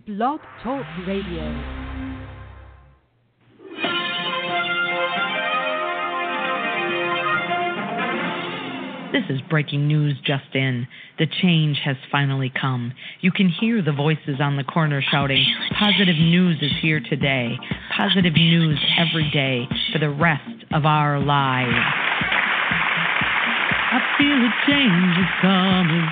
Blog Talk Radio. This is breaking news just in. The change has finally come. You can hear the voices on the corner shouting, "Positive news is here today. Positive news every day for the rest of our lives." I feel a change is coming.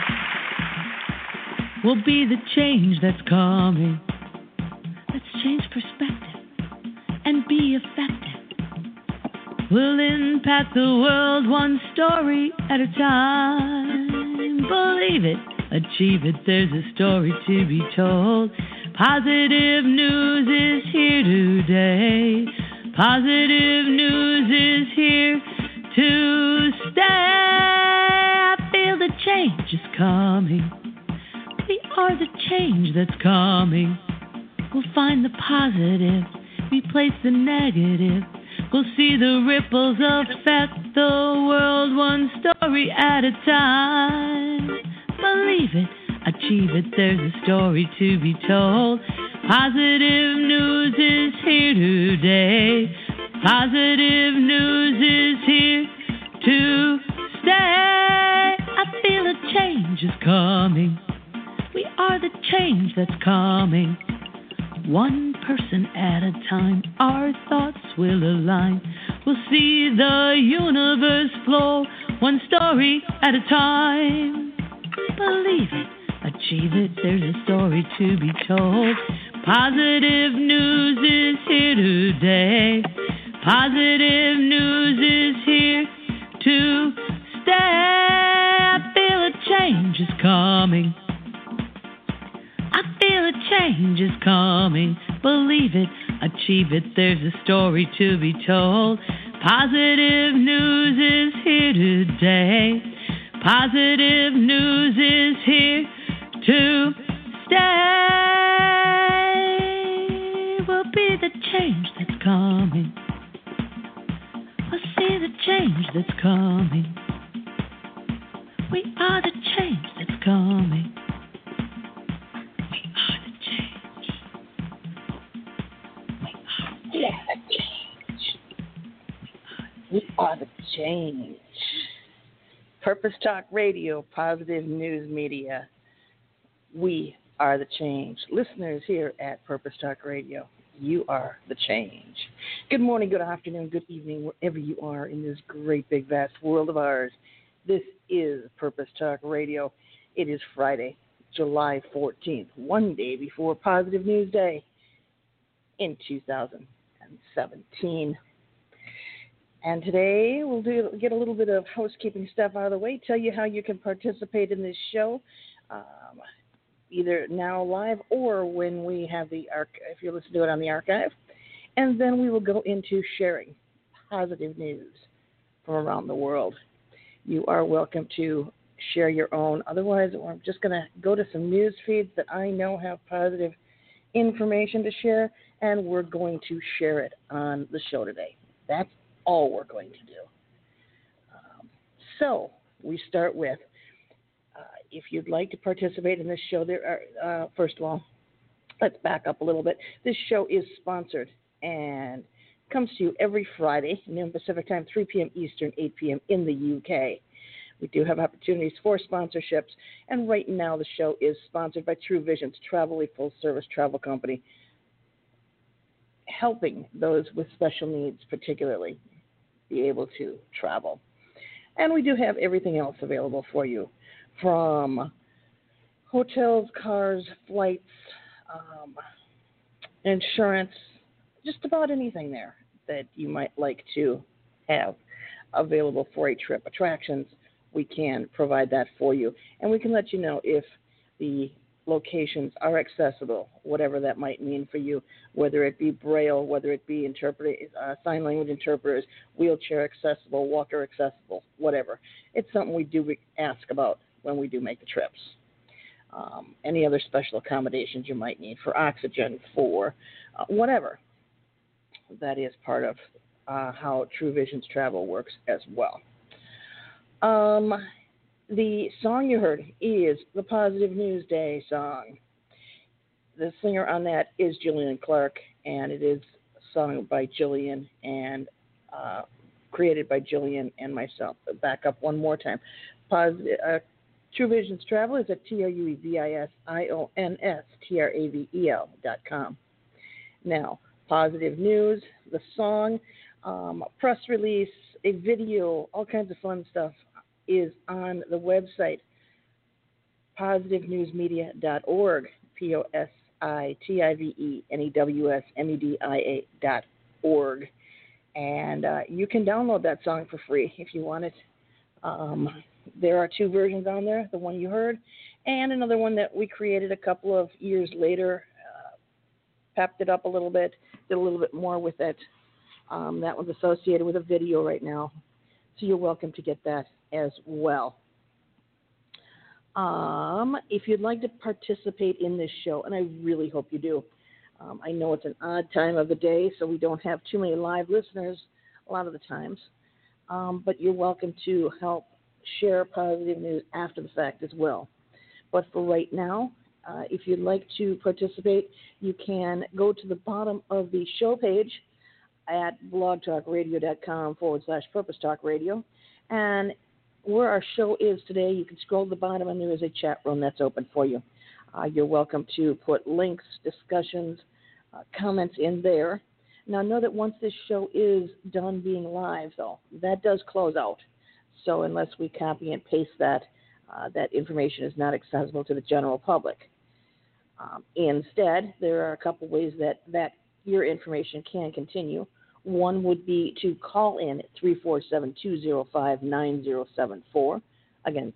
We'll be the change that's coming. Let's change perspective and be effective. We'll impact the world one story at a time. Believe it, achieve it, there's a story to be told. Positive news is here today. Positive news is here to stay. I feel the change is coming. We are the change that's coming. We'll find the positive, replace the negative. We'll see the ripples affect the world one story at a time. Believe it, achieve it, there's a story to be told. Positive news is here today. Positive news is here to stay. I feel a change is coming. We are the change that's coming. One person at a time, our thoughts will align. We'll see the universe flow, one story at a time. Believe it, achieve it, there's a story to be told. Positive news is here today. Positive news is here to stay. I feel a change is coming. I feel a change is coming. Believe it, achieve it, there's a story to be told. Positive news is here today. Positive news is here to stay. We'll be the change that's coming. We'll see the change that's coming. We are the change that's coming. We are the change. Purpose Talk Radio, Positive News Media. We are the change. Listeners here at Purpose Talk Radio, you are the change. Good morning, good afternoon, good evening, wherever you are in this great, big, vast world of ours. This is Purpose Talk Radio. It is Friday, July 14th, one day before Positive News Day in 2017. And today we'll get a little bit of housekeeping stuff out of the way, tell you how you can participate in this show, either now live or when we have the if you listen to it on the archive. And then we will go into sharing positive news from around the world. You are welcome to share your own. Otherwise, I'm just going to go to some news feeds that I know have positive information to share, and we're going to share it on the show today. That's all we're going to do. So we start with, if you'd like to participate in this show, there are, first of all, let's back up a little bit. This show is sponsored and comes to you every Friday, noon Pacific time, 3 p.m. Eastern, 8 p.m. in the UK. We do have opportunities for sponsorships, and right now the show is sponsored by True Visions, a full-service travel company, helping those with special needs particularly be able to travel. And we do have everything else available for you, from hotels, cars, flights, insurance, just about anything there that you might like to have available for a trip. Attractions, we can provide that for you. And we can let you know if the locations are accessible, whatever that might mean for you, whether it be Braille, whether it be sign language interpreters, wheelchair accessible, walker accessible, whatever. It's something we do ask about when we do make the trips. Any other special accommodations you might need for oxygen, for whatever. That is part of how True Visions Travel works as well. The song you heard is the Positive News Day song. the singer on that is Jillian Clark, and it is sung by Jillian and created by Jillian and myself. Back up one more time. True Visions Travel is at TrueVisionstravel.com. Now, Positive News, the song, press release, a video, all kinds of fun stuff is on the website, positivenewsmedia.org, positivenewsmedia.org. And you can download that song for free if you want it. There are two versions on there, the one you heard, and another one that we created a couple of years later, pepped it up a little bit, did a little bit more with it. That one's associated with a video right now, so you're welcome to get that as well. If you'd like to participate in this show, and I really hope you do, I know it's an odd time of the day, so we don't have too many live listeners a lot of the times, but you're welcome to help share positive news after the fact as well. But for right now, if you'd like to participate, you can go to the bottom of the show page at blogtalkradio.com/Purpose Talk Radio. And where our show is today, you can scroll to the bottom and there is a chat room that's open for you. You're welcome to put links, discussions, comments in there. Now, know that once this show is done being live, though, that does close out. So unless we copy and paste that, that information is not accessible to the general public. Instead, there are a couple ways that your information can continue. One would be to call in at 347-205-9074. Again,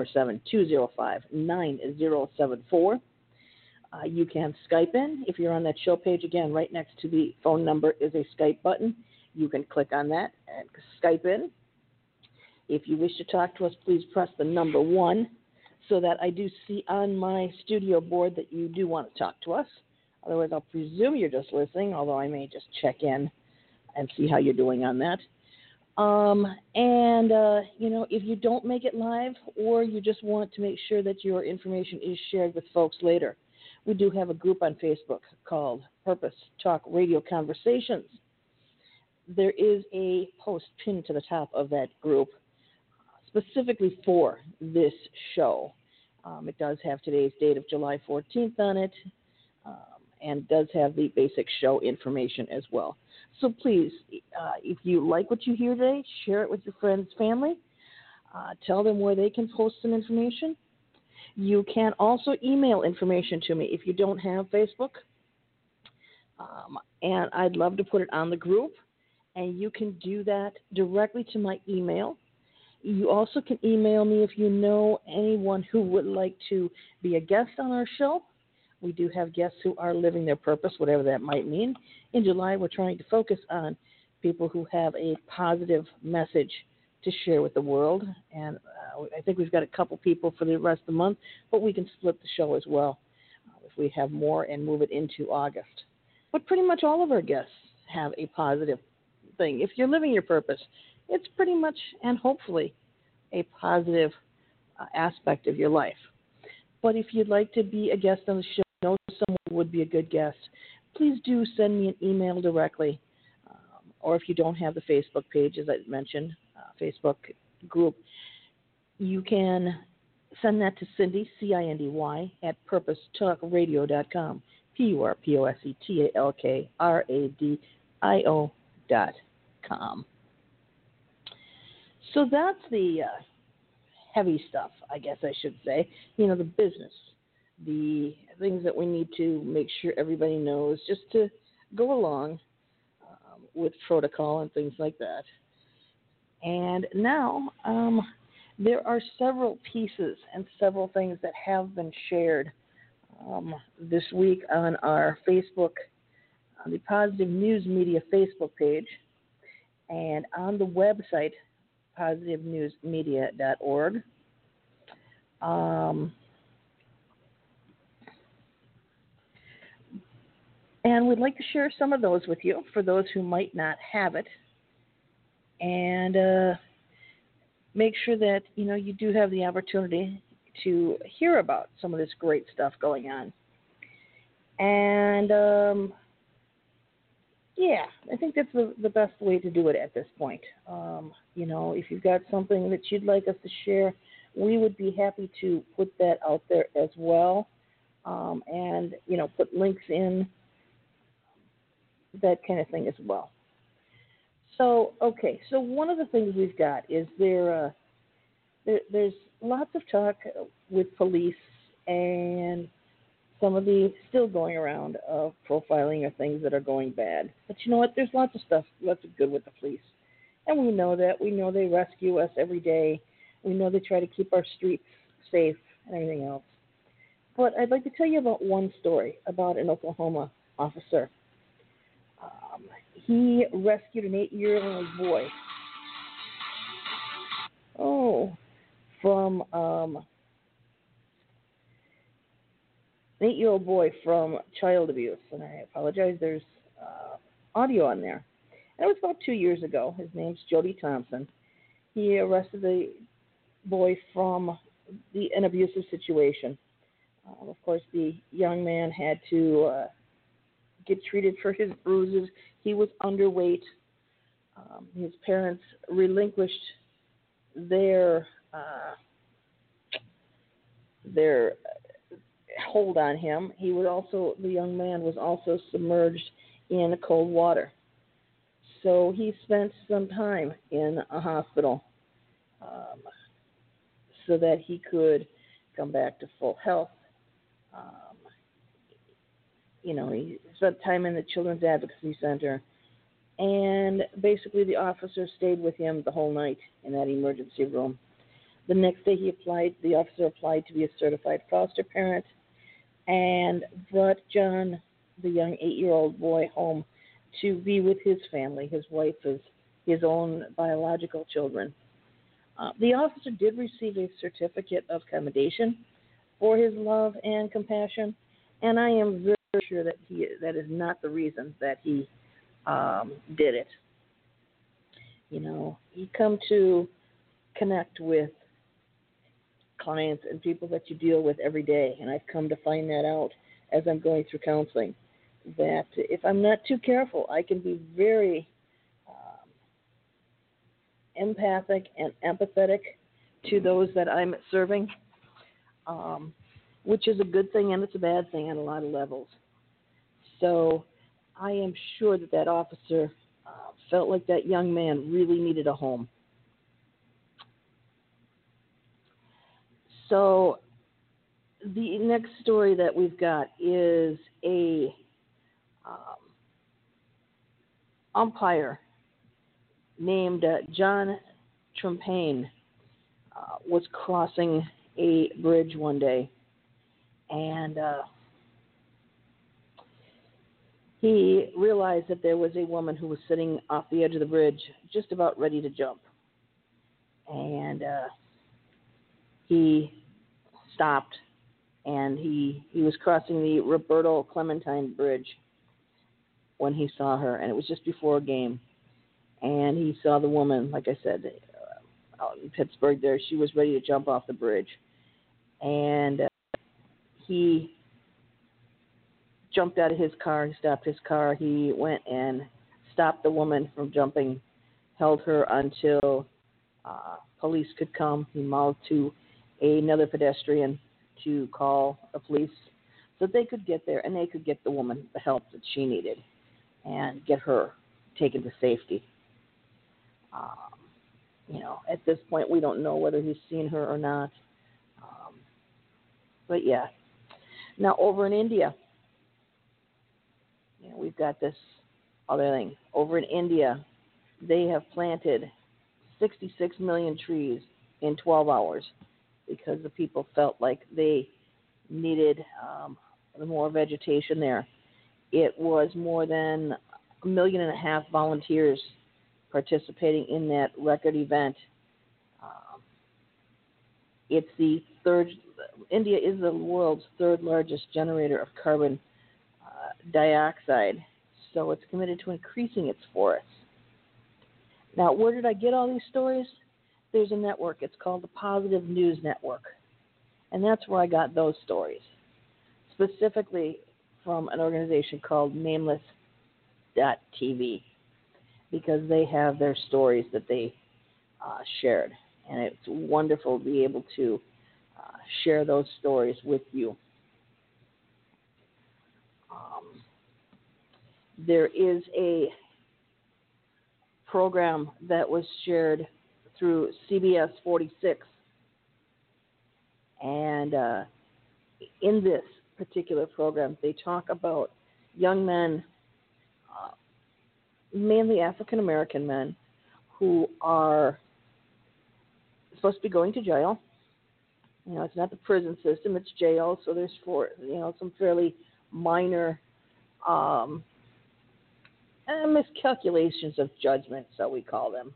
347-205-9074. You can Skype in. If you're on that show page, again, right next to the phone number is a Skype button. You can click on that and Skype in. If you wish to talk to us, please press the number 1 so that I do see on my studio board that you do want to talk to us. Otherwise, I'll presume you're just listening, although I may just check in and see how you're doing on that. If you don't make it live or you just want to make sure that your information is shared with folks later, we do have a group on Facebook called Purpose Talk Radio Conversations. There is a post pinned to the top of that group specifically for this show. It does have today's date of July 14th on it, and does have the basic show information as well. So please, if you like what you hear today, share it with your friends, family. Tell them where they can post some information. You can also email information to me if you don't have Facebook. And I'd love to put it on the group. And you can do that directly to my email. You also can email me if you know anyone who would like to be a guest on our show. We do have guests who are living their purpose, whatever that might mean. In July, we're trying to focus on people who have a positive message to share with the world. And I think we've got a couple people for the rest of the month, but we can split the show as well if we have more and move it into August. But pretty much all of our guests have a positive thing. If you're living your purpose, it's pretty much and hopefully a positive aspect of your life. But if you'd like to be a guest on the show, know someone who would be a good guest, please do send me an email directly. Or if you don't have the Facebook page, as I mentioned, Facebook group, you can send that to Cindy, C-I-N-D-Y, at purposetalkradio.com, purposetalkradio.com. So that's the heavy stuff, I guess I should say. You know, the business, the things that we need to make sure everybody knows just to go along with protocol and things like that. And now there are several pieces and several things that have been shared this week on our Facebook, on the Positive News Media Facebook page, and on the website, positivenewsmedia.org. And we'd like to share some of those with you for those who might not have it. And make sure that, you know, you do have the opportunity to hear about some of this great stuff going on. And yeah, I think that's the best way to do it at this point. If you've got something that you'd like us to share, we would be happy to put that out there as well. And put links in, that kind of thing as well. So, okay, so one of the things we've got is there's lots of talk with police and some of the still going around of profiling of things that are going bad. But you know what? There's lots of stuff, lots of good with the police. And we know that. We know they rescue us every day. We know they try to keep our streets safe and everything else. But I'd like to tell you about one story about an Oklahoma officer. He rescued an 8-year-old boy. From an 8-year-old boy from child abuse. And I apologize, there's audio on there. And it was about 2 years ago. His name's Jody Thompson. He arrested the boy from an abusive situation. Of course, the young man had to get treated for his bruises. He was underweight. His parents relinquished their hold on him. The young man was also submerged in cold water. So he spent some time in a hospital so that he could come back to full health. He spent time in the Children's Advocacy Center, and basically the officer stayed with him the whole night in that emergency room. The next day the officer applied to be a certified foster parent and brought John, the young 8-year-old boy, home to be with his family, his wife, his own biological children. The officer did receive a certificate of commendation for his love and compassion, and I am very sure that that is not the reason that he did it. You come to connect with clients and people that you deal with every day, and I've come to find that out as I'm going through counseling, that if I'm not too careful, I can be very empathic and empathetic to those that I'm serving, which is a good thing and it's a bad thing on a lot of levels. So I am sure that officer felt like that young man really needed a home. So the next story that we've got is a umpire named John Trumpane was crossing a bridge one day, and he realized that there was a woman who was sitting off the edge of the bridge just about ready to jump. And he stopped, and he was crossing the Roberto Clementine Bridge when he saw her, and it was just before a game. And he saw the woman, like I said, out in Pittsburgh there. She was ready to jump off the bridge. And he jumped out of his car. He stopped his car. He went and stopped the woman from jumping, held her until police could come. He mouthed to another pedestrian to call the police so they could get there and they could get the woman the help that she needed and get her taken to safety. At this point, we don't know whether he's seen her or not. But yeah. Now, over in India, we've got this other thing. Over in India, they have planted 66 million trees in 12 hours because the people felt like they needed more vegetation there. It was more than 1.5 million volunteers participating in that record event. India is the world's third largest generator of carbon dioxide, so it's committed to increasing its forests. Now, where did I get all these stories? There's a network. It's called the Positive News Network, and that's where I got those stories, specifically from an organization called Nameless.tv because they have their stories that they shared. And it's wonderful to be able to share those stories with you. There is a program that was shared through CBS 46. And in this particular program, they talk about young men, mainly African American men, who are supposed to be going to jail. It's not the prison system; it's jail. So there's some fairly minor miscalculations of judgment, so we call them.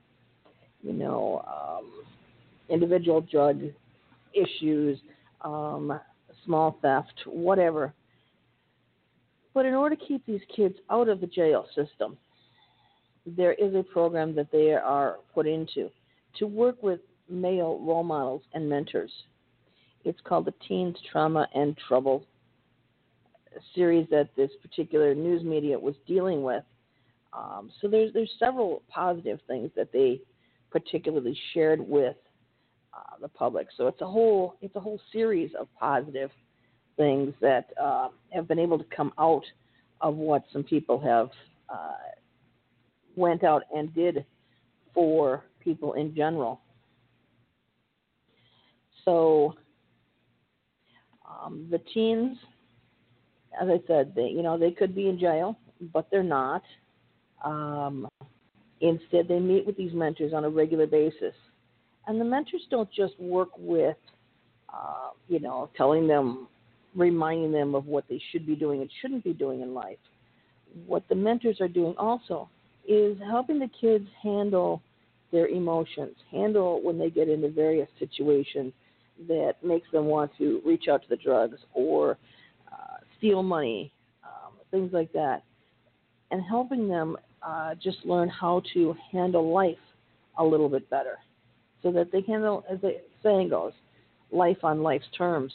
Individual drug issues, small theft, whatever. But in order to keep these kids out of the jail system, there is a program that they are put into to work with male role models and mentors. It's called the Teens Trauma and Trouble series that this particular news media was dealing with. So there's several positive things that they particularly shared with the public. So it's a whole series of positive things that have been able to come out of what some people have went out and did for people in general. So the teens, as I said, they could be in jail, but they're not. Instead, they meet with these mentors on a regular basis. And the mentors don't just work with, telling them, reminding them of what they should be doing and shouldn't be doing in life. What the mentors are doing also is helping the kids handle their emotions, handle when they get into various situations that makes them want to reach out to the drugs or steal money, things like that, and helping them just learn how to handle life a little bit better so that they handle, as the saying goes, life on life's terms.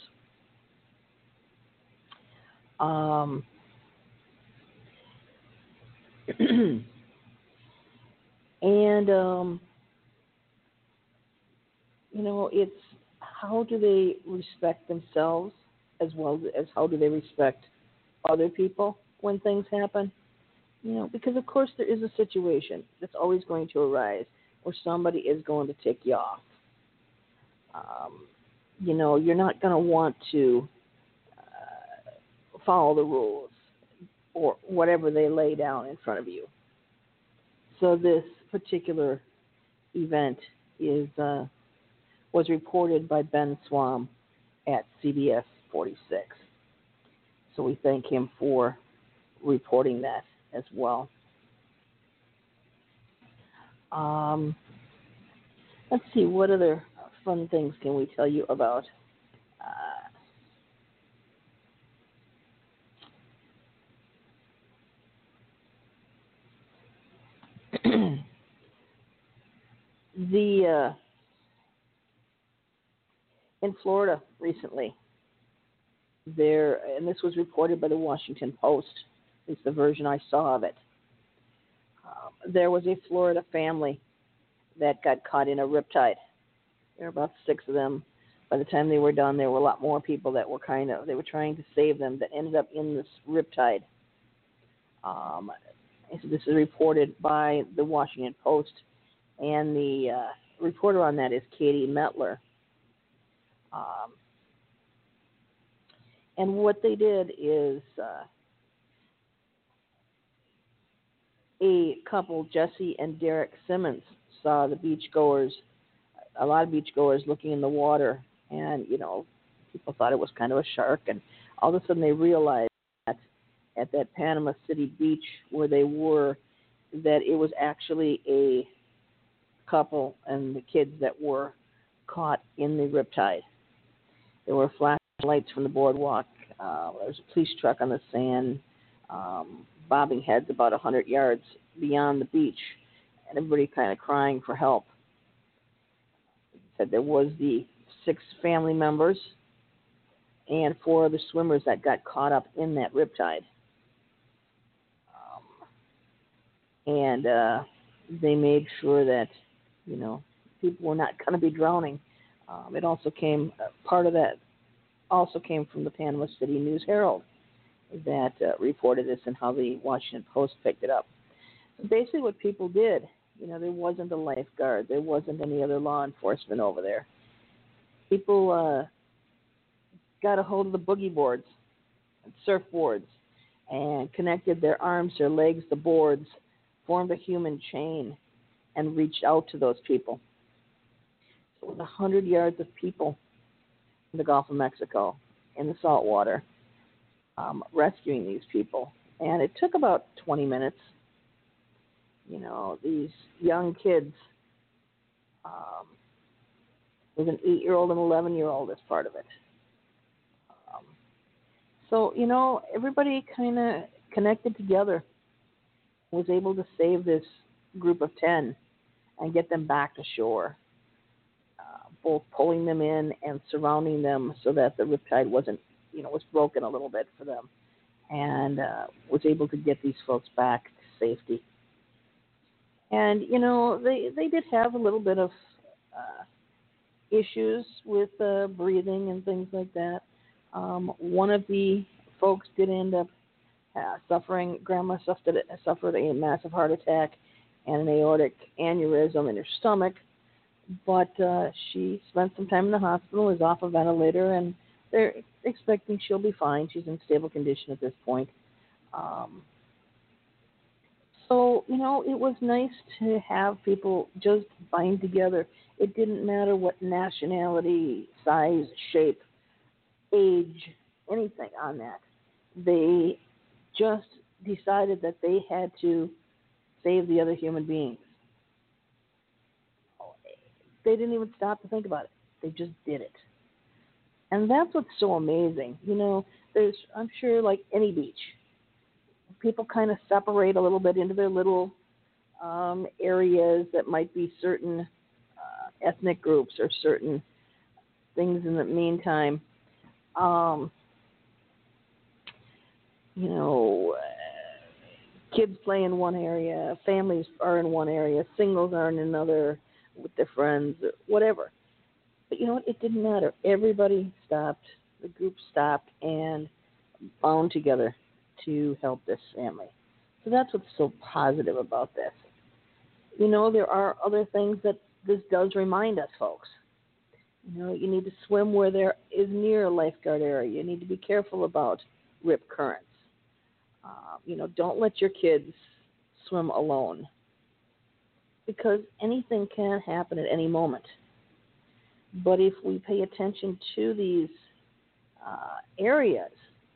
It's how do they respect themselves as well as how do they respect other people when things happen? Because of course there is a situation that's always going to arise where somebody is going to tick you off. You're not going to want to follow the rules or whatever they lay down in front of you. So this particular event was reported by Ben Swam at CBS 46. So we thank him for reporting that as well. Let's see, what other fun things can we tell you about? In Florida recently, and this was reported by the Washington Post, at least the version I saw of it, there was a Florida family that got caught in a riptide. There were about 6 of them. By the time they were done, there were a lot more people that were they were trying to save them that ended up in this riptide. So this is reported by the Washington Post, and the reporter on that is Katie Metler. And what they did is a couple, Jesse and Derek Simmons, saw the beachgoers, a lot of beachgoers looking in the water, and, people thought it was kind of a shark, and all of a sudden they realized that at that Panama City beach where they were, that it was actually a couple and the kids that were caught in the riptide. There were flashing lights from the boardwalk. There was a police truck on the sand, bobbing heads about 100 yards beyond the beach, and everybody kind of crying for help. Said there was the 6 family members and 4 other swimmers that got caught up in that riptide. And they made sure that, people were not going to be drowning. It also came, part of that also came from the Panama City News-Herald that reported this and how the Washington Post picked it up. So basically what people did, there wasn't a lifeguard. There wasn't any other law enforcement over there. People got a hold of the boogie boards and surfboards and connected their arms, their legs, the boards, formed a human chain, and reached out to those people. So it was 100 yards of people in the Gulf of Mexico, in the salt water, rescuing these people. And it took about 20 minutes. These young kids, with an 8-year-old and 11-year-old as part of it. So, everybody kind of connected together, was able to save this group of 10 and get them back to shore, both pulling them in and surrounding them so that the riptide wasn't, was broken a little bit for them, and was able to get these folks back to safety. And, they did have a little bit of issues with breathing and things like that. One of the folks did end up suffering. Grandma suffered a massive heart attack and an aortic aneurysm in her stomach, but she spent some time in the hospital, is off a ventilator, and they're expecting she'll be fine. She's in stable condition at this point. So, it was nice to have people just bind together. It didn't matter what nationality, size, shape, age, anything on that. They just decided that they had to save the other human beings. They didn't even stop to think about it. They just did it. And that's what's so amazing. There's, I'm sure, like any beach, people kind of separate a little bit into their little areas that might be certain ethnic groups or certain things in the meantime. Kids play in one area, families are in one area, singles are in another with their friends, whatever. But it didn't matter. Everybody stopped, the group stopped, and bound together to help this family. So that's what's so positive about this. There are other things that this does remind us, folks. You need to swim where there is near a lifeguard area. You need to be careful about rip currents. Don't let your kids swim alone, because anything can happen at any moment. But if we pay attention to these areas,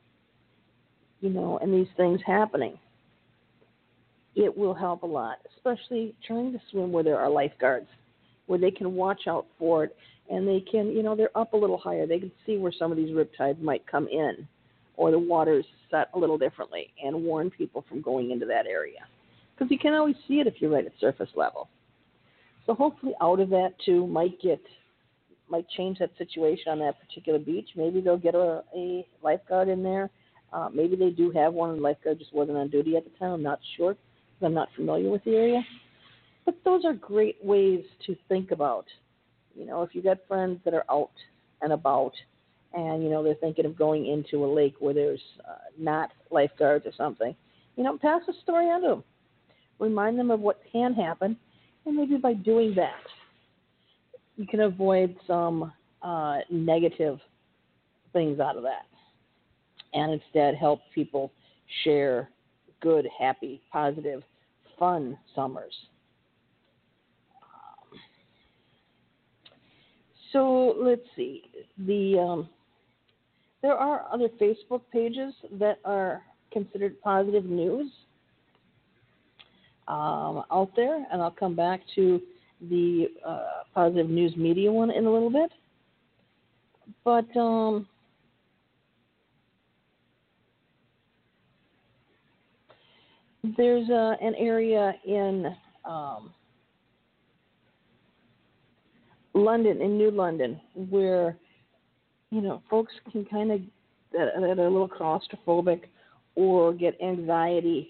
and these things happening, it will help a lot, especially trying to swim where there are lifeguards, where they can watch out for it, and they can, they're up a little higher. They can see where some of these riptides might come in, or the water's set a little differently, and warn people from going into that area. Because you can't always see it if you're right at surface level. So hopefully out of that, too, might change that situation on that particular beach. Maybe they'll get a lifeguard in there. Maybe they do have one, and the lifeguard just wasn't on duty at the time. I'm not sure, because I'm not familiar with the area. But those are great ways to think about. If you got friends that are out and about, and, they're thinking of going into a lake where there's not lifeguards or something, pass the story on to them. Remind them of what can happen, and maybe by doing that, you can avoid some negative things out of that, and instead help people share good, happy, positive, fun summers. So let's see. There are other Facebook pages that are considered positive news out there, and I'll come back to the positive news media one in a little bit. But there's an area in London, in New London, where folks can kind of that are a little claustrophobic or get anxiety,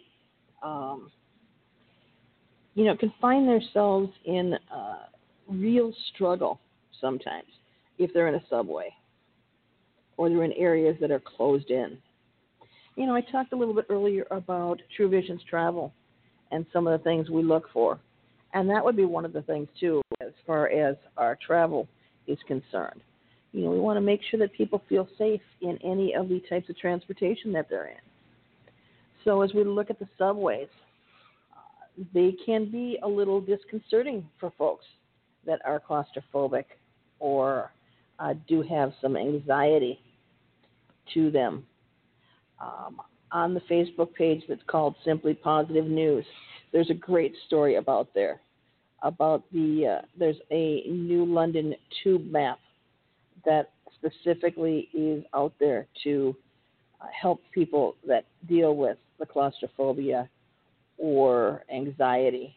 can find themselves in real struggle sometimes if they're in a subway or they're in areas that are closed in. I talked a little bit earlier about True Visions travel and some of the things we look for. And that would be one of the things, too, as far as our travel is concerned. We want to make sure that people feel safe in any of the types of transportation that they're in. So as we look at the subways, they can be a little disconcerting for folks that are claustrophobic or do have some anxiety to them. On the Facebook page that's called Simply Positive News, there's a great story about there's a new London tube map that specifically is out there to help people that deal with the claustrophobia or anxiety,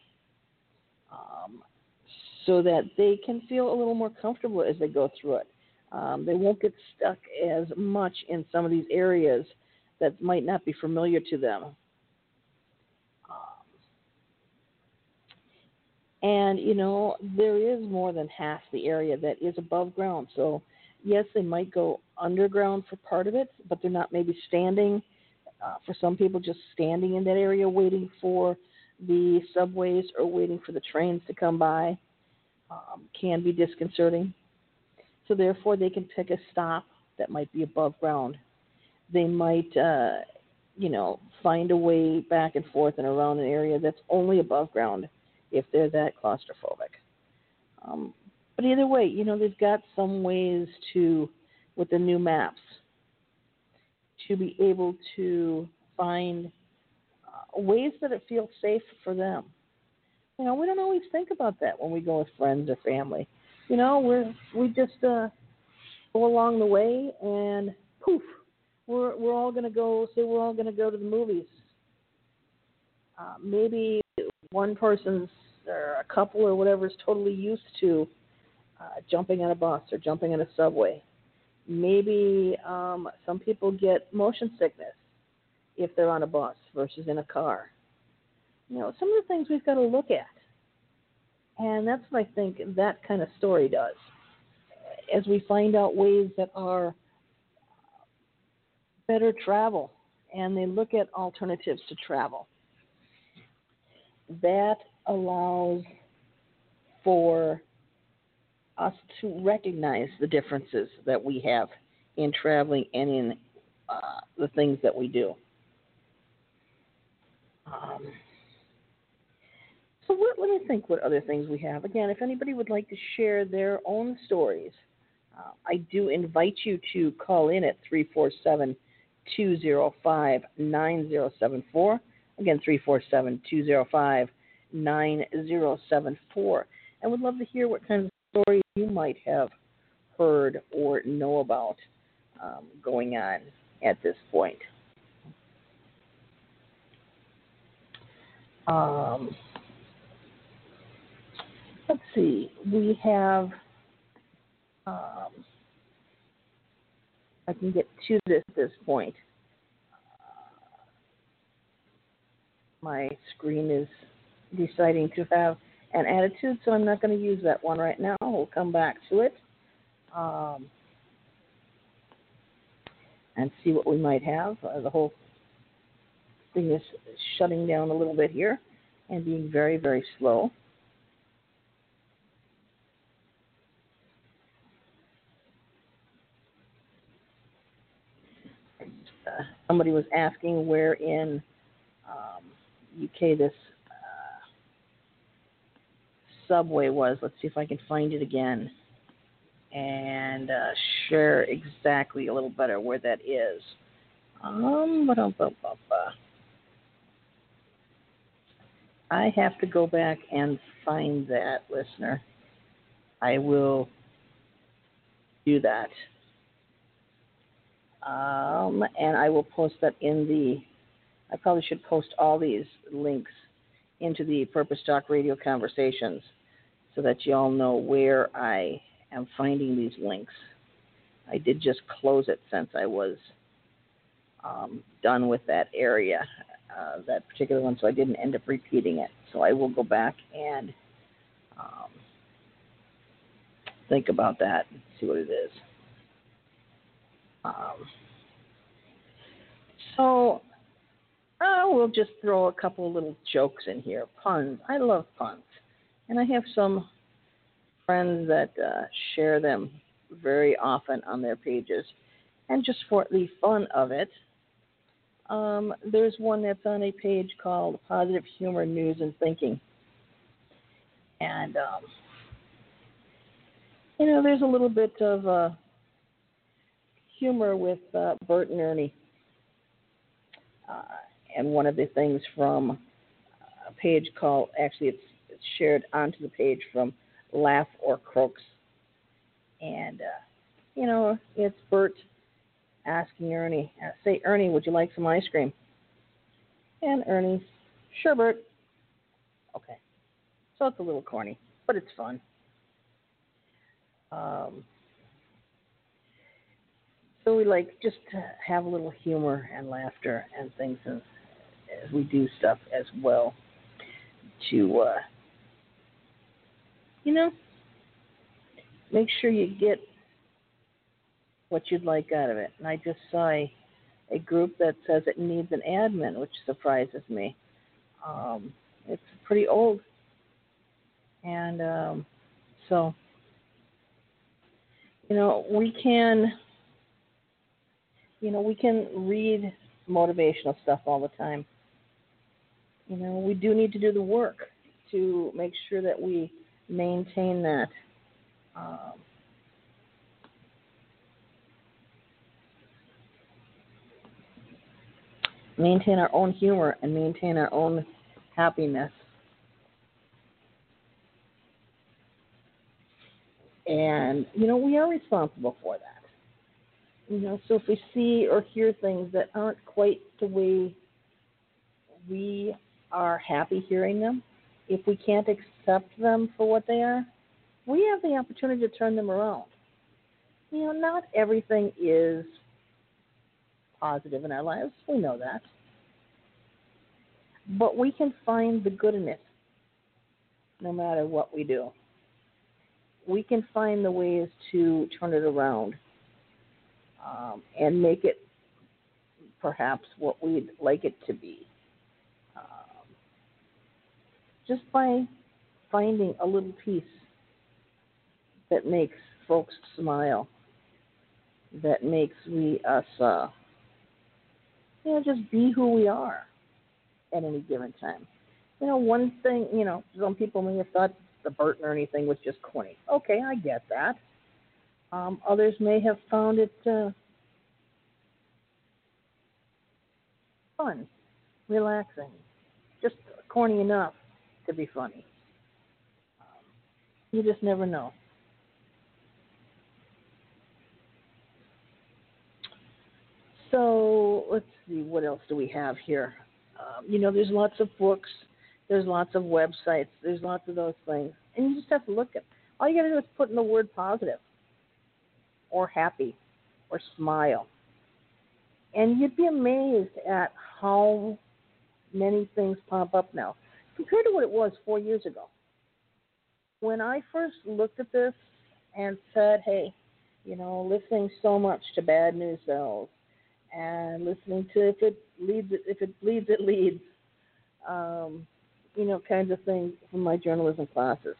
so that they can feel a little more comfortable as they go through it. They won't get stuck as much in some of these areas that might not be familiar to them. And, there is more than half the area that is above ground. So, yes, they might go underground for part of it, but they're not maybe standing. For some people, just standing in that area waiting for the subways or waiting for the trains to come by can be disconcerting. So, therefore, they can pick a stop that might be above ground. They might, find a way back and forth and around an area that's only above ground if they're that claustrophobic. But either way, they've got some ways to, with the new maps, to be able to find ways that it feels safe for them. We don't always think about that when we go with friends or family. We just go along the way and poof, we're all going to go. Say we're all going to go to the movies. Maybe one person's or a couple or whatever is totally used to jumping on a bus or jumping on a subway. Maybe some people get motion sickness if they're on a bus versus in a car. Some of the things we've got to look at. And that's what I think that kind of story does. As we find out ways that are better travel and they look at alternatives to travel, that allows for us to recognize the differences that we have in traveling and in the things that we do. Let me think what other things we have. Again, if anybody would like to share their own stories, I do invite you to call in at 347-205-9074. Again, 347-205-9074. And would love to hear what kinds of stories you might have heard or know about going on at this point. Let's see. We have, I can get to this at this point. My screen is deciding to have an attitude, so I'm not going to use that one right now. We'll come back to it and see what we might have. The whole thing is shutting down a little bit here and being very, very slow. Somebody was asking where in UK this subway was. Let's see if I can find it again and share exactly a little better where that is. I have to go back and find that, listener. I will do that. And I will post that I probably should post all these links into the Purpose Talk Radio conversations so that you all know where I am finding these links. I did just close it since I was done with that area, that particular one, so I didn't end up repeating it. So I will go back and think about that and see what it is. So we'll just throw a couple little jokes in here. Puns. I love puns. And I have some friends that share them very often on their pages. And just for the fun of it, there's one that's on a page called Positive Humor, News, and Thinking. And, there's a little bit of humor with Bert and Ernie. And one of the things from a page called, actually it's shared onto the page from Laugh or Croaks. And, it's Bert asking Ernie, say, Ernie, would you like some ice cream? And Ernie's, sure, Bert. Okay. So it's a little corny, but it's fun. So we like just to have a little humor and laughter and things as we do stuff as well to, make sure you get what you'd like out of it. And I just saw a group that says it needs an admin, which surprises me. It's pretty old. And so, we can read motivational stuff all the time. We do need to do the work to make sure that we maintain that. Maintain our own humor and maintain our own happiness. And, we are responsible for that. So if we see or hear things that aren't quite the way we are happy hearing them, if we can't accept them for what they are, we have the opportunity to turn them around. Not everything is positive in our lives. We know that. But we can find the good in it no matter what we do. We can find the ways to turn it around and make it perhaps what we'd like it to be. Just by finding a little piece that makes folks smile, that makes us just be who we are at any given time. One thing, some people may have thought the Bert and Ernie thing was just corny. Okay, I get that. Others may have found it fun, relaxing, just corny enough to be funny. You just never know. So let's see, what else do we have here? There's lots of books, there's lots of websites, there's lots of those things, and you just have to look at. All you got to do is put in the word positive, or happy, or smile, and you'd be amazed at how many things pop up now compared to what it was 4 years ago. When I first looked at this and said, hey, listening so much to bad news cells and listening to if it bleeds, it leads, kinds of things from my journalism classes.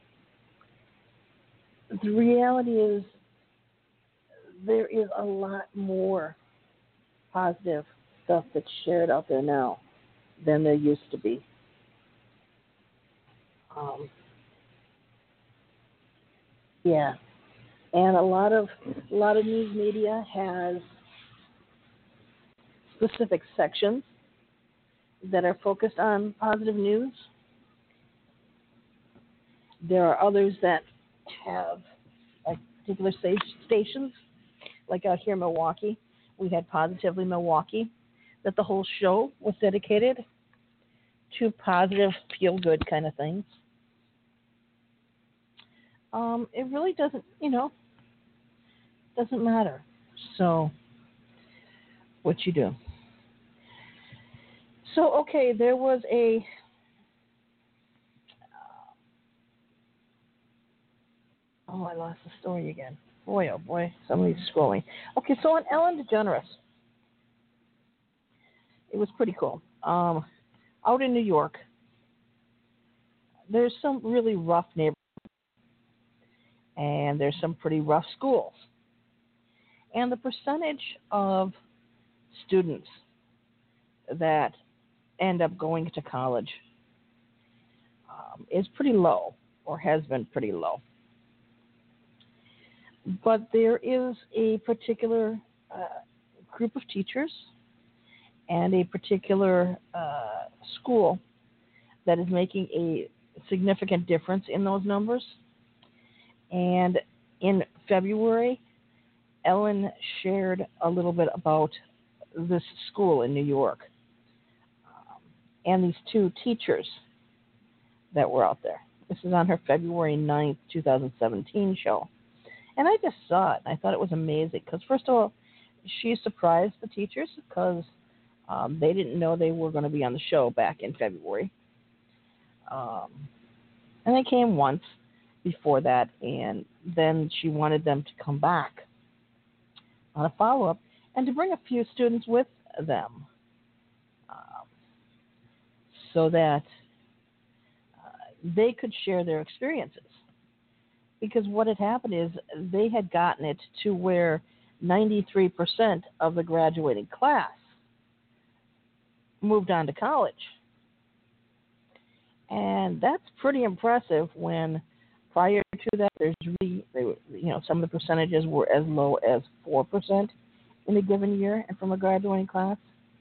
The reality is there is a lot more positive stuff that's shared out there now than there used to be. And a lot of news media has specific sections that are focused on positive news. There are others that have particular stations, like out here in Milwaukee. We had Positively Milwaukee, that the whole show was dedicated to positive, feel-good kind of things. It really doesn't Doesn't matter. So, what you do. So, okay, there was a I lost the story again. Boy, oh boy, somebody's scrolling. Okay, so on Ellen DeGeneres, it was pretty cool. Out in New York, there's some really rough neighborhoods, and there's some pretty rough schools. And the percentage of students that end up going to college is pretty low, or has been pretty low. But there is a particular group of teachers and a particular school that is making a significant difference in those numbers. And in February, Ellen shared a little bit about this school in New York and these two teachers that were out there. This is on her February 9th, 2017 show. And I just saw it, and I thought it was amazing because, first of all, she surprised the teachers because they didn't know they were going to be on the show back in February. And they came once before that, and then she wanted them to come back on a follow-up and to bring a few students with them so that they could share their experiences. Because what had happened is they had gotten it to where 93% of the graduating class moved on to college. And that's pretty impressive when prior to that, there's really, some of the percentages were as low as 4% in a given year and from a graduating class.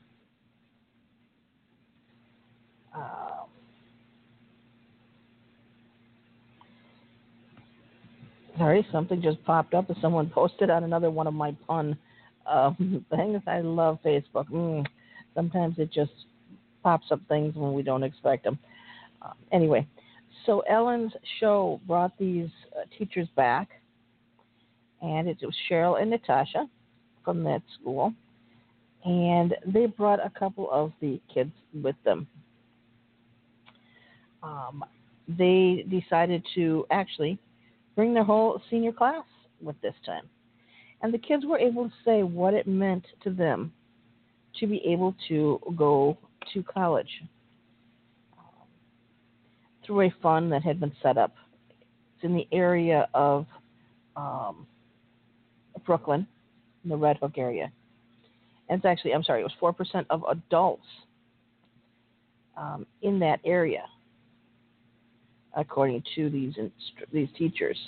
Sorry, something just popped up as someone posted on another one of my pun things. I love Facebook. Sometimes it just pops up things when we don't expect them. Anyway, so Ellen's show brought these teachers back, and it was Cheryl and Natasha from that school, and they brought a couple of the kids with them. They decided to actually bring their whole senior class with this time. And the kids were able to say what it meant to them to be able to go to college through a fund that had been set up. It's in the area of Brooklyn, in the Red Hook area. And it's actually, it was 4% of adults in that area, according to these teachers.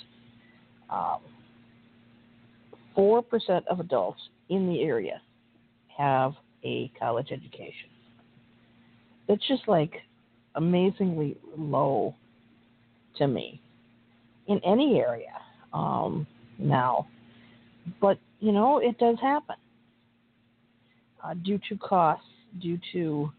4% of adults in the area have a college education. It's just like amazingly low to me in any area now. But, it does happen due to costs, due to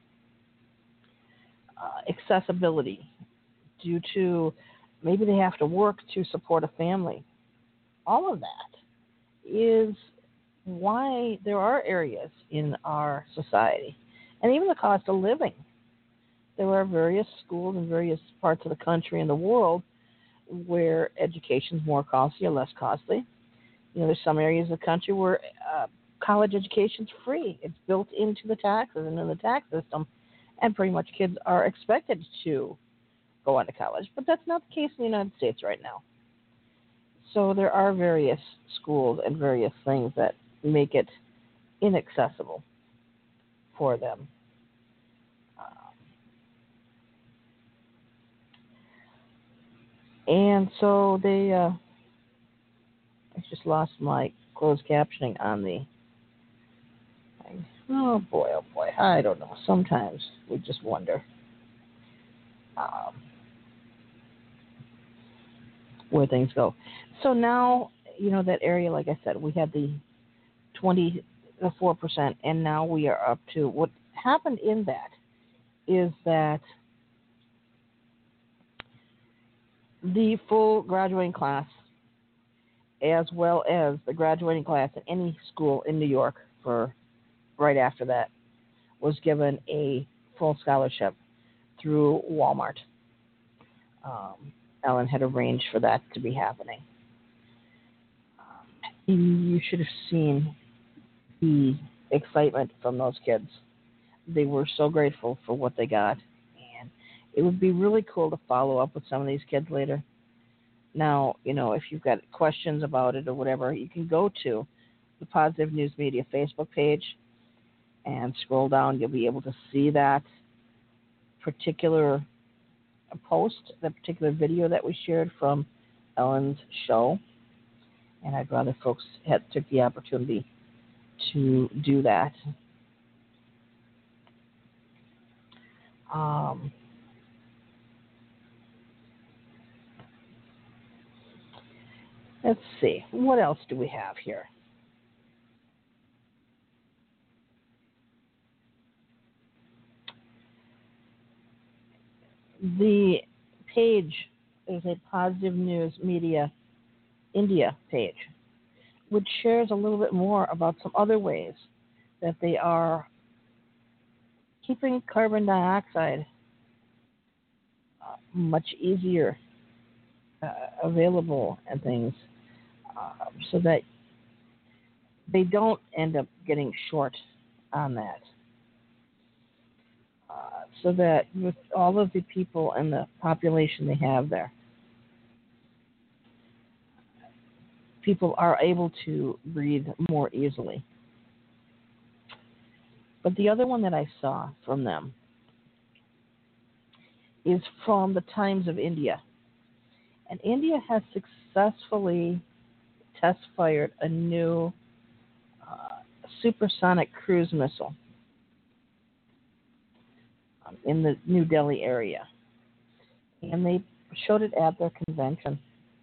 accessibility, due to maybe they have to work to support a family. All of that is why there are areas in our society, and even the cost of living. There are various schools in various parts of the country and the world where education is more costly or less costly. There's some areas of the country where college education is free. It's built into the taxes and in the tax system, and pretty much kids are expected to go on to college. But that's not the case in the United States right now. So there are various schools and various things that make it inaccessible for them. And so they, I just lost my closed captioning on the thing. Oh boy, I don't know. Sometimes we just wonder where things go. So now, that area, like I said, we had the 4%, and now we are up to what happened in that is that the full graduating class as well as the graduating class in any school in New York for right after that, was given a full scholarship through Walmart. Ellen had arranged for that to be happening. You should have seen the excitement from those kids. They were so grateful for what they got. And it would be really cool to follow up with some of these kids later. Now, if you've got questions about it or whatever, you can go to the Positive News Media Facebook page and scroll down. You'll be able to see that particular post, that particular video that we shared from Ellen's show. And I'd rather folks took the opportunity to do that. Let's see. What else do we have here? The page is a Positive News Media India page, which shares a little bit more about some other ways that they are keeping carbon dioxide much easier available and things, so that they don't end up getting short on that. So that with all of the people and the population they have there, people are able to breathe more easily. But the other one that I saw from them is from the Times of India. And India has successfully test-fired a new supersonic cruise missile in the New Delhi area. And they showed it at their convention.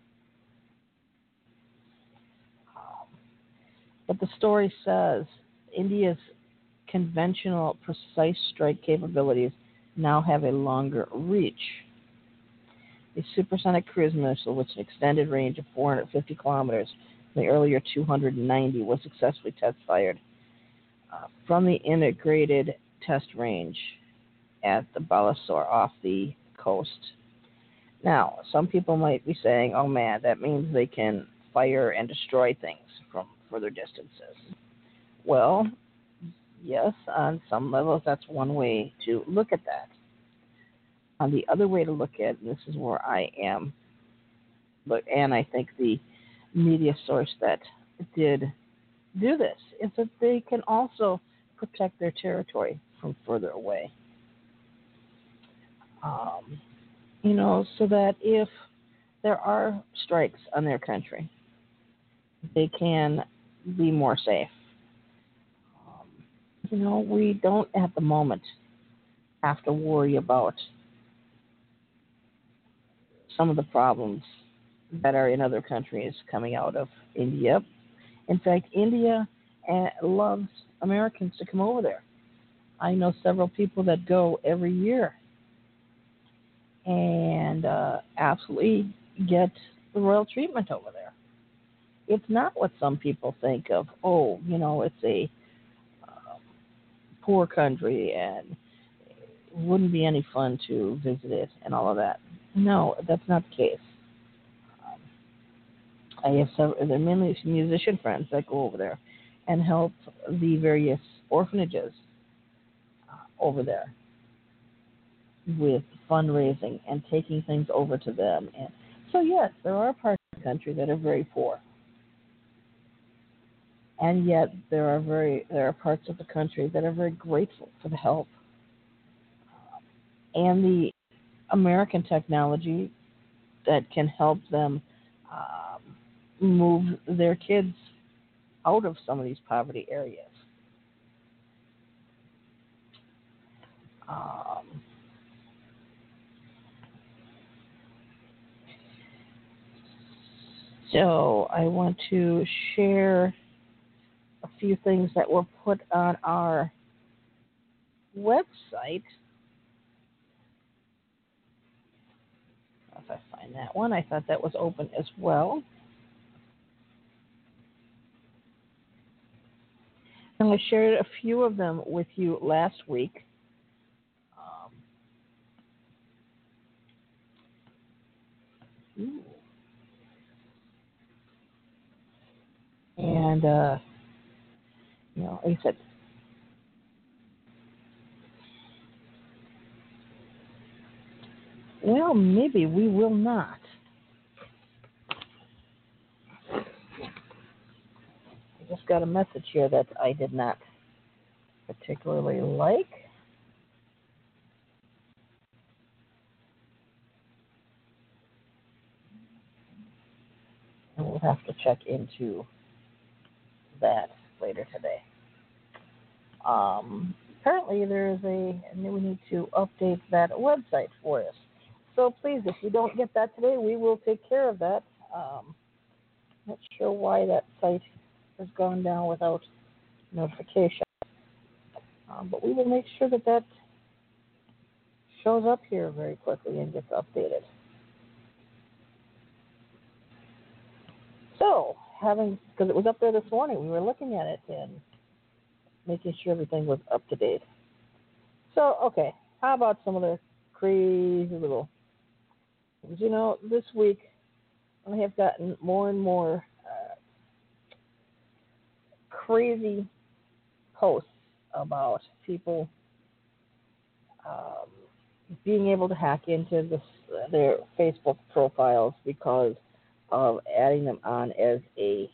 But the story says India's conventional precise strike capabilities now have a longer reach. The supersonic cruise missile, with an extended range of 450 kilometers, the earlier 290, was successfully test-fired from the integrated test range at the Balasore off the coast. Now, some people might be saying, oh man, that means they can fire and destroy things from further distances. Well, yes, on some levels, that's one way to look at that. On the other way to look at it, and this is where I am, and I think the media source that did do this, is that they can also protect their territory from further away. So that if there are strikes on their country, they can be more safe. We don't at the moment have to worry about some of the problems that are in other countries coming out of India. In fact, India loves Americans to come over there. I know several people that go every year and absolutely get the royal treatment over there. It's not what some people think of, it's a poor country and it wouldn't be any fun to visit it and all of that. No, that's not the case. I have there are mainly musician friends that go over there and help the various orphanages over there with fundraising and taking things over to them. And so, yes, there are parts of the country that are very poor. And yet there are parts of the country that are very grateful for the help. And the American technology that can help them move their kids out of some of these poverty areas. So I want to share a few things that were put on our website. If I find that one, I thought that was open as well. And I shared a few of them with you last week. And, like I said, well, maybe we will not. I just got a message here that I did not particularly like. And we'll have to check into that later today. Apparently we need to update that website for us. So please, if you don't get that today, we will take care of that. Not sure why that site has gone down without notification. But we will make sure that shows up here very quickly and gets updated. So, because it was up there this morning, we were looking at it and making sure everything was up to date. So, okay, how about some of the crazy little things? This week I have gotten more and more crazy posts about people being able to hack into their Facebook profiles because of adding them on as a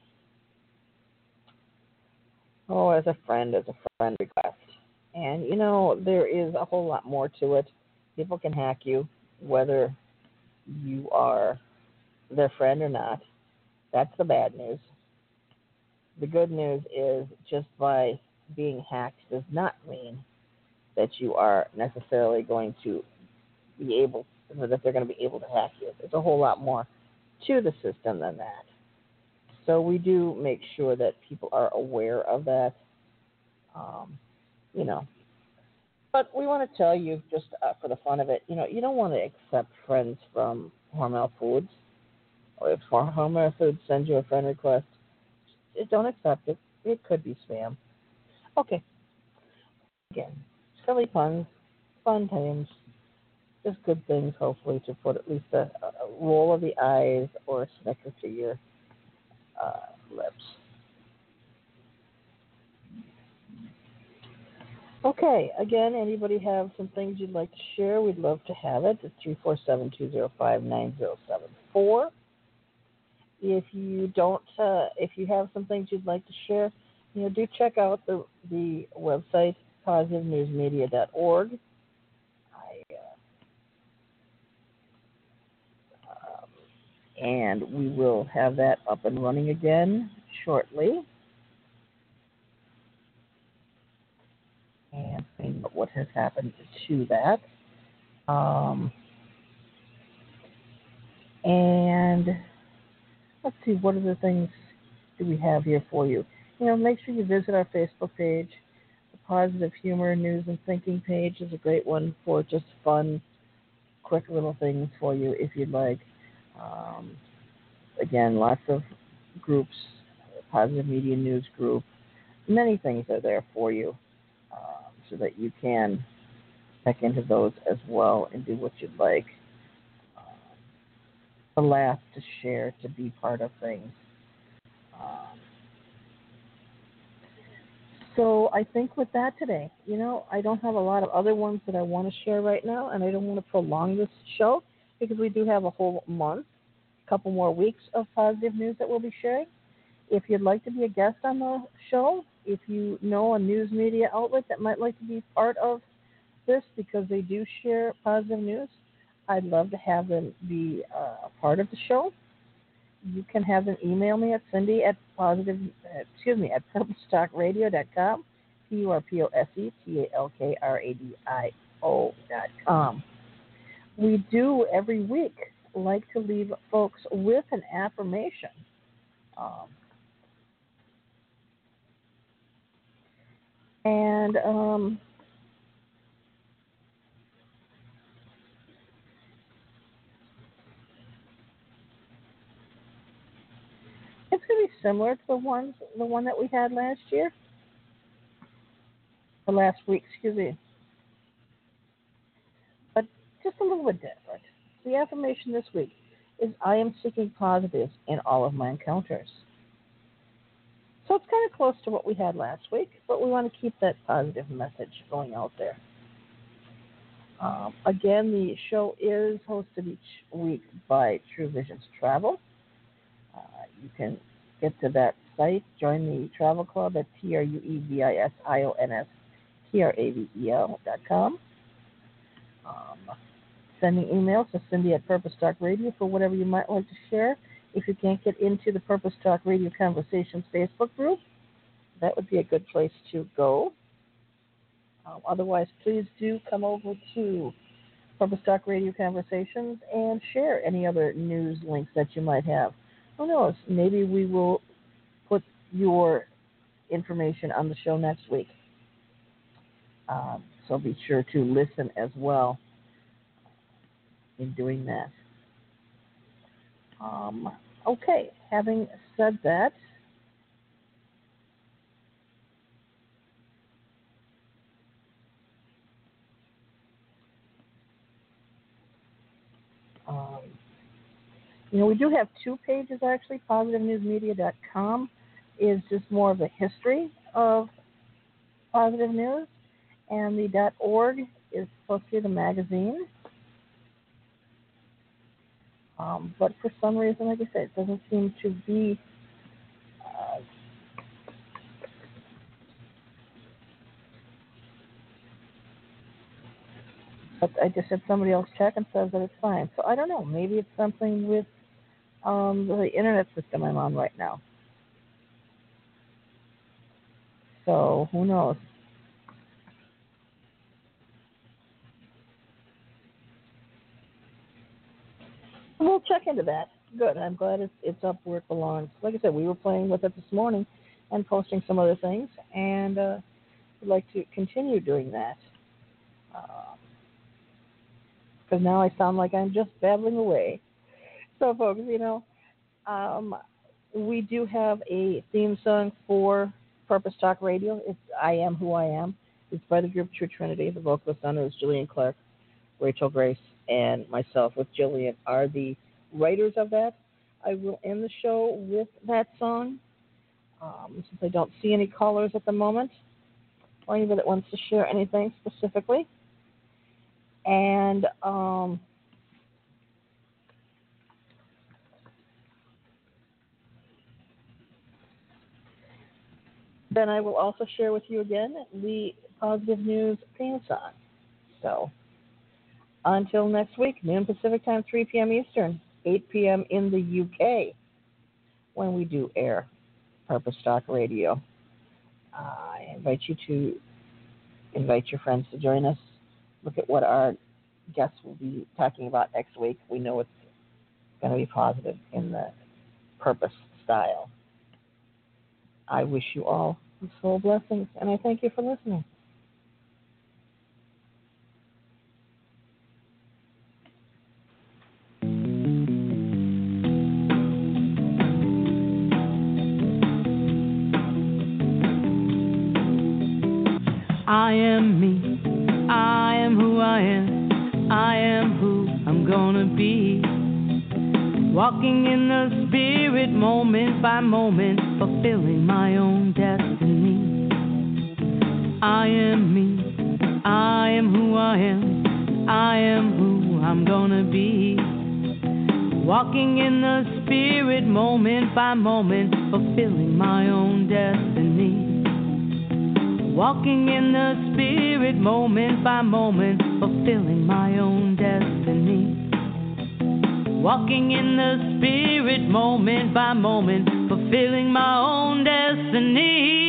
friend request. And, there is a whole lot more to it. People can hack you, whether you are their friend or not. That's the bad news. The good news is just by being hacked does not mean that you are necessarily going to be able, or that they're going to be able to hack you. There's a whole lot more to the system than that. So we do make sure that people are aware of that, But we want to tell you, just for the fun of it, you don't want to accept friends from Hormel Foods. Or if Hormel Foods sends you a friend request, just don't accept it. It could be spam. Okay. Again, silly puns, fun times, just good things, hopefully, to put at least a roll of the eyes or a snicker to your lips. Okay, again, anybody have some things you'd like to share? We'd love to have it. It's 347-205-9074. If you don't, if you have some things you'd like to share, do check out the website, positivenewsmedia.org. And we will have that up and running again shortly. And seeing what has happened to that. And let's see, what other things do we have here for you? Make sure you visit our Facebook page. The Positive Humor, News, and Thinking page is a great one for just fun, quick little things for you if you'd like. Again, lots of groups, Positive Media News Group, many things are there for you so that you can check into those as well and do what you'd like. To laugh, to share, to be part of things. So I think with that today, I don't have a lot of other ones that I want to share right now, and I don't want to prolong this show because we do have a whole month, a couple more weeks of positive news that we'll be sharing. If you'd like to be a guest on the show, if you know a news media outlet that might like to be part of this because they do share positive news, I'd love to have them be a part of the show. You can have them email me at Cindy at purpletalkradio.com, purpletalkradio.com. We do every week like to leave folks with an affirmation. It's going to be similar to the one that we had last year. for last week, excuse me. But just a little bit different. The affirmation this week is I am seeking positives in all of my encounters. So it's kind of close to what we had last week, but we want to keep that positive message going out there. Again, the show is hosted each week by True Visions Travel. You can get to that site, join the travel club at TrueVisionstravel.com. Sending emails to Cindy at Purpose Talk Radio for whatever you might like to share. If you can't get into the Purpose Talk Radio Conversations Facebook group, that would be a good place to go. Otherwise, please do come over to Purpose Talk Radio Conversations and share any other news links that you might have. Who knows? Maybe we will put your information on the show next week. So be sure to listen as well in doing that. Okay, having said that, we do have two pages actually. PositiveNewsMedia.com is just more of a history of positive news, and the .org is supposed to be the magazine. But for some reason, like I said, it doesn't seem to be but I just had somebody else check and says that it's fine. So I don't know. Maybe it's something with the internet system I'm on right now. So who knows? We'll check into that. Good. I'm glad it's up where it belongs. Like I said, we were playing with it this morning and posting some other things, and we'd like to continue doing that. Because now I sound like I'm just babbling away. So, folks, we do have a theme song for Purpose Talk Radio. It's I Am Who I Am. It's by the group True Trinity. The vocalist on it is Jillian Clark, Rachel Grace, and myself with Jillian are the writers of that. I will end the show with that song. Since I don't see any callers at the moment, or anybody that wants to share anything specifically. And then I will also share with you again the Positive News theme song. So until next week, noon Pacific Time, 3 p.m. Eastern, 8 p.m. in the UK, when we do air Purpose Talk Radio. I invite you to invite your friends to join us. Look at what our guests will be talking about next week. We know it's going to be positive in the purpose style. I wish you all soul blessings, and I thank you for listening. I am me, I am who I am, I am who I'm gonna be. Walking in the spirit moment by moment, fulfilling my own destiny. I am me, I am who I am, I am who I'm gonna be. Walking in the spirit moment by moment, fulfilling my own destiny. Walking in the spirit moment by moment, fulfilling my own destiny. Walking in the spirit moment by moment, fulfilling my own destiny.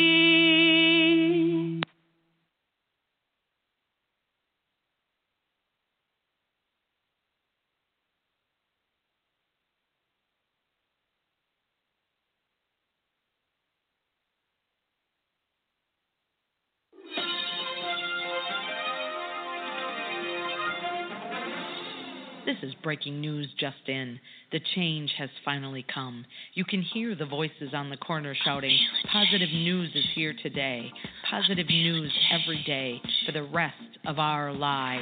This is breaking news just in. The change has finally come. You can hear the voices on the corner shouting, "Positive news is here today. positive news every day for the rest of our lives.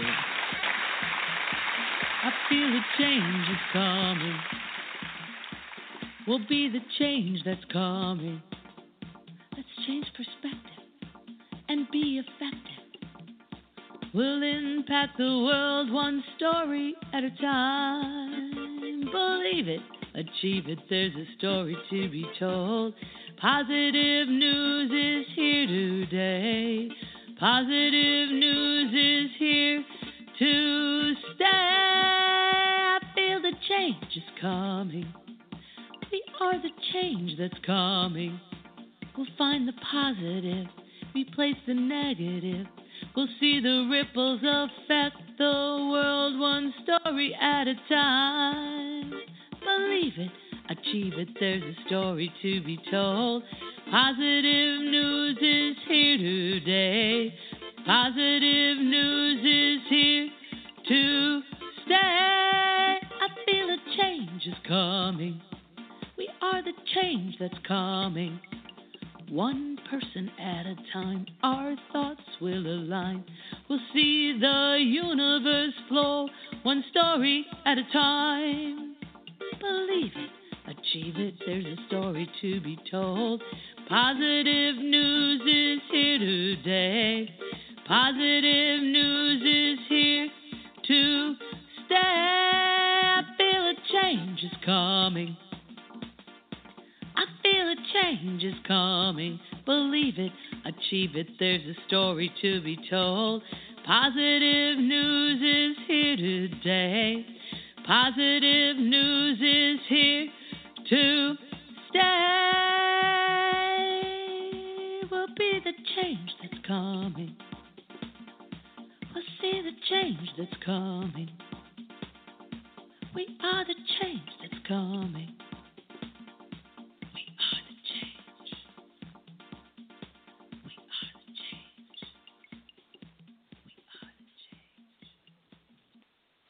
I feel a change is coming. We'll be the change that's coming. Let's change perspective and be effective. We'll impact the world one story at a time. Believe it, achieve it, there's a story to be told. Positive news is here today. Positive news is here to stay. I feel the change is coming. We are the change that's coming. We'll find the positive, replace the negative. We'll see the ripples affect the world one story at a time. Believe it, achieve it, there's a story to be told. Positive news is here today. Positive news is here to stay. I feel a change is coming. We are the change that's coming. One person at a time, our thoughts will align. We'll see the universe flow, one story at a time. Believe it, achieve it, there's a story to be told. Positive news is here today. Positive news is here to stay. I feel a change is coming. I feel a change is coming. Believe it, achieve it, there's a story to be told. Positive news is here today. Positive news is here to stay. We'll be the change that's coming. We'll see the change that's coming. We are the change that's coming.